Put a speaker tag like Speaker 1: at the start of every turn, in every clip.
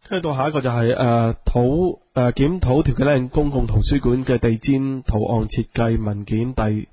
Speaker 1: 跟住到下一個就係檢討調景嶺公共圖書館嘅地氈圖案設計文件第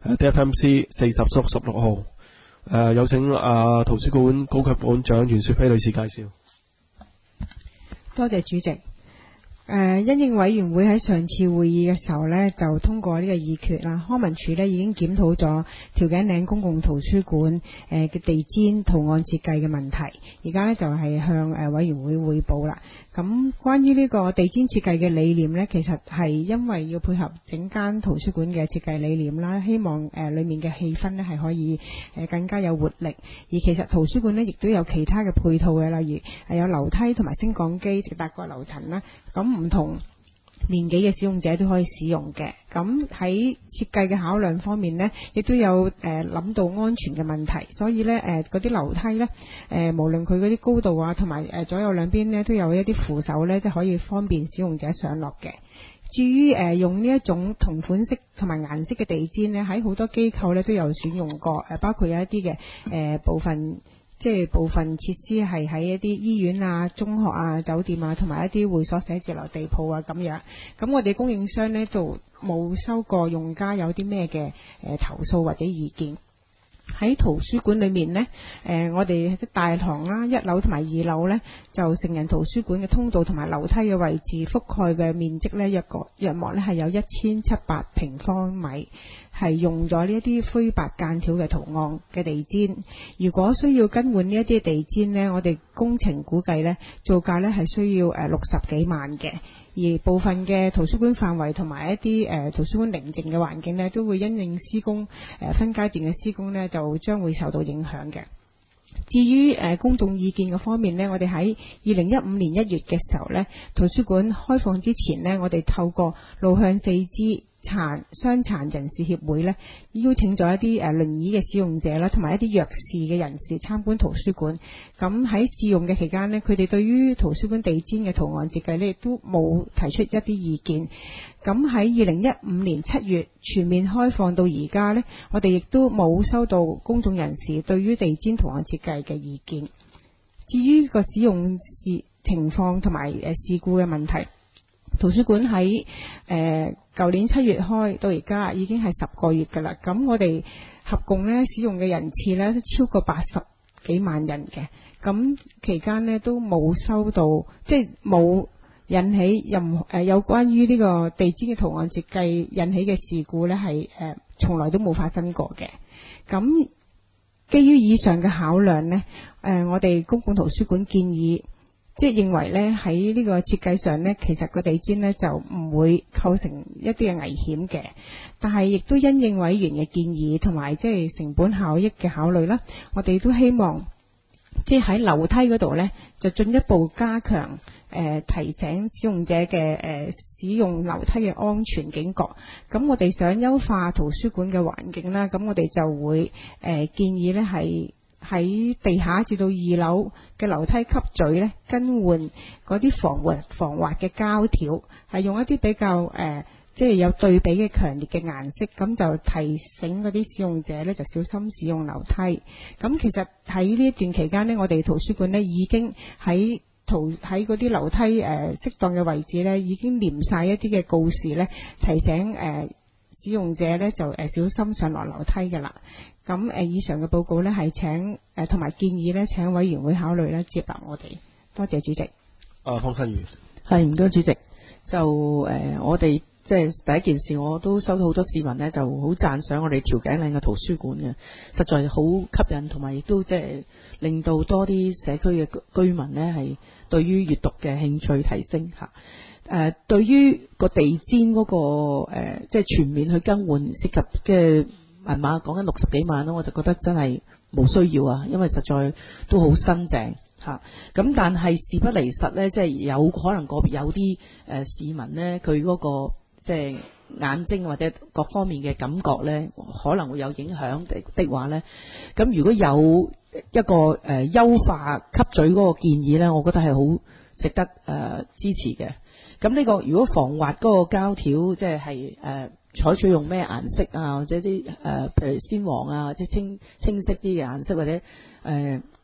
Speaker 1: DFMC 40/16號。有請圖書館高級館長袁雪飛女士介紹。
Speaker 2: 多謝主席。因應委員會喺上次會議嘅時候呢，就通過呢個議決啦。康文署呢已經檢討咗調景嶺公共圖書館嘅地氈圖案設計嘅問題，而家呢就係向委員會匯報啦。咁關於呢個地氈設計嘅理念呢，其實係因為要配合整間圖書館嘅設計理念啦，希望裡面嘅氣氛呢係可以更加有活力。而其實圖書館呢亦都有其他嘅配套嘅，例如有樓梯同埋升降機直達各樓層啦。咁唔同年紀嘅使用者都可以使用嘅。咁喺設計嘅考量方面呢，亦都有諗到安全嘅問題，所以呢嗰啲樓梯呢，無論佢嗰啲高度啊，同埋左右兩邊呢都有一啲扶手呢，即係可以方便使用者上落嘅。至於用呢一種同款式同埋顏色嘅地氈呢，喺好多機構呢都有選用過，包括有一啲嘅部分設施係喺一啲醫院啊、中學啊、酒店啊，同埋一啲會所、寫字樓、地鋪啊咁樣。咁我哋供應商呢就冇收過用家有啲咩嘅投訴或者意見。喺圖書館裏面呢，我哋大堂啦、1樓同埋2樓呢，就成人圖書館嘅通道同埋樓梯嘅位置覆蓋嘅面積呢，約莫呢係有1700平方米，係用咗呢一啲灰白間條嘅圖案嘅地氈。如果需要更換呢一啲地氈呢，我哋工程估計呢，造價呢係需要60幾萬嘅。而部分嘅圖書館範圍同埋一啲圖書館寧靜嘅環境呢，都會因應施工分階段嘅施工呢，就將會受到影響嘅。至於公眾意見嘅方面呢，我哋喺2015年1月嘅時候呢，圖書館開放之前呢，我哋透過路向四肢傷殘人士協會呢，邀請咗一啲輪椅嘅使用者啦，同埋一啲弱視嘅人士參觀圖書館。咁喺試用嘅期間呢，佢哋對於圖書館地氈嘅圖案設計呢，亦都冇提出一啲意見。咁喺2015年7月全面開放到而家呢，我哋亦都冇收到公眾人士對於地氈圖案設計嘅意見。至於個使用情況同埋事故嘅問題，圖書館喺舊年7月開到而家已經係10個月㗎啦。咁我哋合共呢使用嘅人次呢都超過80幾萬人嘅。咁期間呢都冇收到，即係冇引起任何有關於呢個地氈嘅圖案設計引起嘅事故呢，係從來都冇發生過嘅。咁基於以上嘅考量呢，我哋公共圖書館建議，即係認為呢喺呢個設計上呢，其實個地氈呢就唔會構成一啲嘅危險嘅。但係亦都因應委員嘅建議同埋即係成本效益嘅考慮啦，我哋都希望即係喺樓梯嗰度呢，就進一步加強提醒使用者嘅使用樓梯嘅安全警覺。咁我哋想優化圖書館嘅環境啦，咁我哋就會建議呢係喺地下至到2樓嘅樓梯級嘴呢，更換嗰啲防滑嘅膠條，係用一啲比較即係有對比嘅強烈嘅顏色，咁就提醒嗰啲使用者呢就小心使用樓梯。咁其實喺呢一段期間呢，我哋圖書館呢已經喺嗰啲樓梯適當嘅位置呢，已經黏晒一啲嘅告示呢，提醒使用者呢就小心上落樓梯㗎啦。咁以上嘅報告呢係請同埋建議呢請委員會考慮呢接納我哋。多謝主席。
Speaker 1: 方新宇。
Speaker 3: 係，唔該主席。就我哋即係第一件事，我都收到好多市民呢就好讚賞我哋調景嶺嘅圖書館嘅，實在好吸引，同埋亦都即係令到多啲社區嘅居民呢係對於閱讀嘅興趣提升嚇。對於個地氈嗰個即係全面去更換涉及嘅銀碼講緊60幾萬咯，我就覺得真係冇需要啊，因為實在都好新淨嚇。咁但係事不離實呢，即係有可能個別有啲市民呢，佢嗰個即係眼睛或者各方面嘅感覺呢，可能會有影響的話呢，咁如果有一個優化吸嘴嗰個建議呢，我覺得係好值得支持嘅。咁呢個如果防滑嗰個膠條，即係採取用咩顏色啊，或者啲譬如鮮黃啊，或者清晰啲嘅顏色，或者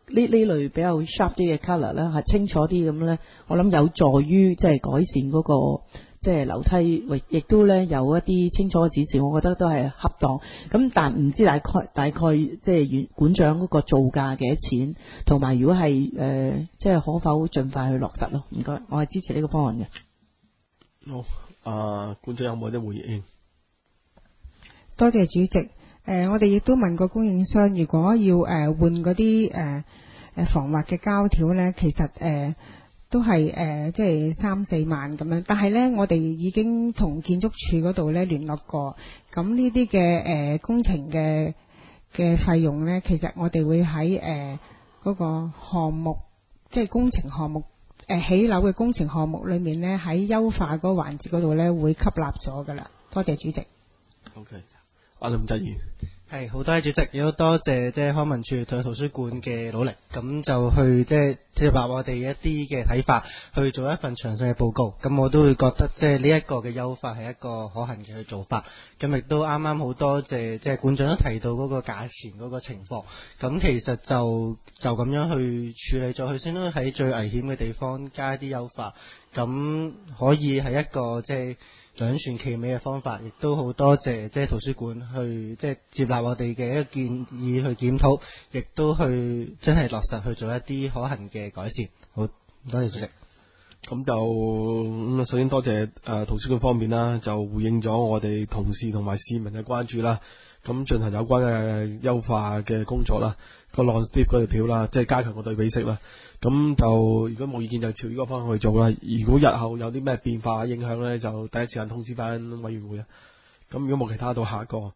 Speaker 3: 類比較 sharp 啲嘅 colour 咧，係清楚啲咁咧，我諗有助於即係改善嗰個即係樓梯，亦都咧有一啲清楚嘅指示，我覺得都係恰當。咁但唔知大概即係館長嗰個造價幾多錢，同埋如果係即係可否盡快去落實咯？唔該，我係支持呢個方案嘅。
Speaker 1: 好，館長有冇啲回應？
Speaker 2: 多謝主席。我哋亦都問過供應商，如果要換嗰啲防滑嘅膠條呢，其實都係即係3-4萬咁樣。但係呢，我哋已經同建築署嗰度呢聯絡過，咁呢啲嘅工程嘅費用呢，其實我哋會喺嗰個項目，即係工程項目起樓嘅工程項目裏面呢，喺優化嗰個環節嗰度呢，會吸納咗噶啦。多謝主席。
Speaker 1: OK。阿林振賢，
Speaker 4: 係好多謝主席，亦都多謝即係康文署同圖書館嘅努力，咁就去即係接納我哋一啲嘅睇法，去做一份詳細嘅報告。咁我都會覺得即係呢一個嘅優化係一個可行嘅做法。咁亦都啱啱好多謝即係館長都提到嗰個價錢嗰個情況。咁其實就咁樣去處理咗佢先啦，喺最危險嘅地方加一啲優化，咁可以係一個即係兩全其美嘅方法，亦都好多謝即係圖書館去即係接納我哋嘅一個建議去檢討，亦都去真係落實去做一啲可行嘅改善。好，多謝主席。
Speaker 1: 咁就首先多謝圖書館方面啦，就回應咗我哋同事同埋市民嘅關注啦。咁進行有關嘅優化嘅工作啦，個 long strip 嗰條條啦，即係加強個對比色啦。咁就如果冇意見就朝呢個方向去做啦。如果日後有啲咩變化影響呢，就第一時間通知翻委員會啦。咁如果冇其他到下個。